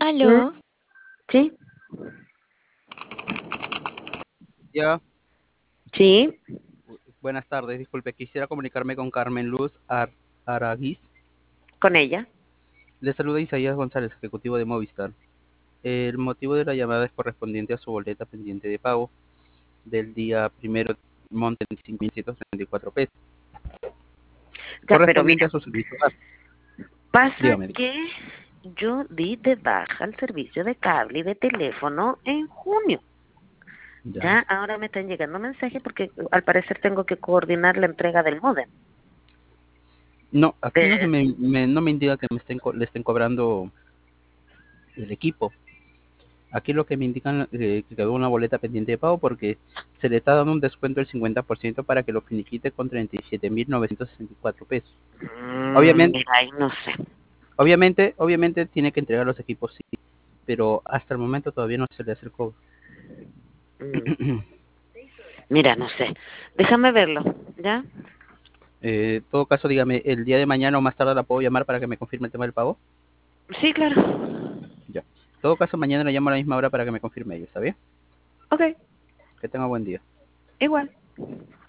¿Mm? Aló, ¿Sí? Ya, ¿Sí? buenas tardes. Disculpe, quisiera comunicarme con Carmen Luz Araguiz. ¿Con ella? Le saluda Isaías González, ejecutivo de Movistar. El motivo de la llamada es correspondiente a su boleta pendiente de pago del día primero, monte en 5.134 pesos, Ya, pero correspondiente mira, a su servicio básico. pasa Dígame. que yo di de baja el servicio de cable y de teléfono en junio. Ya. Ya, ahora me están llegando mensajes porque al parecer tengo que coordinar la entrega del módem. No, aquí no De- no me indica que le estén cobrando el equipo. Aquí lo que me indican que quedó una boleta pendiente de pago porque se le está dando un descuento del 50% para que lo finiquite con 37.964 pesos. Obviamente, Mira, ahí no sé. obviamente tiene que entregar los equipos, sí, pero hasta el momento todavía no se le hace el cobro. Mm, Mira, no sé. Déjame verlo, ¿ya? En todo caso, dígame, el día de mañana o más tarde la puedo llamar para que me confirme el tema del pago. Sí, claro. Ya. En todo caso, mañana la llamo a la misma hora para que me confirme ello, ¿está bien? Ok, Que tenga buen día. igual.